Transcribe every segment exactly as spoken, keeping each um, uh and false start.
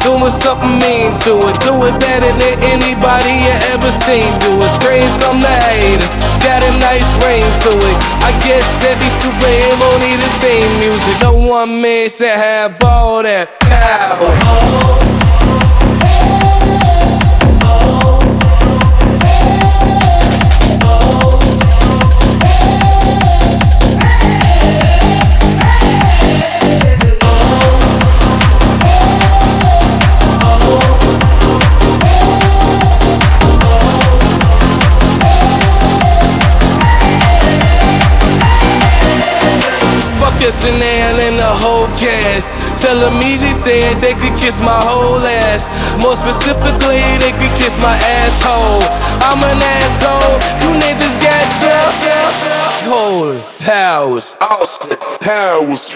doing something mean to it. Do it better than anybody you ever seen do it. Screams from the haters, got a nice ring to it. I guess every superhero need his theme music. No one man should have all that power. Kissing Al and the whole cast. Tell them easy said they could kiss my whole ass. More specifically, they could kiss my asshole. I'm an asshole. You niggas got tough. Cold Powers, Austin Powers.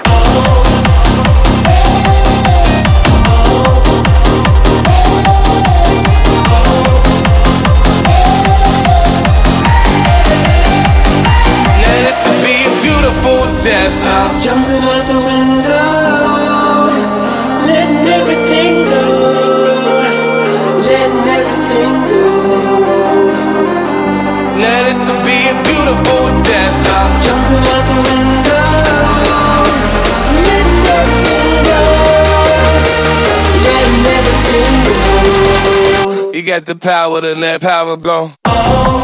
Death. Jumping out the window, letting everything go, letting everything go. Now this will be a beautiful death. Jumping out the window, letting everything go, letting everything go. You got the power to let power blow. Oh.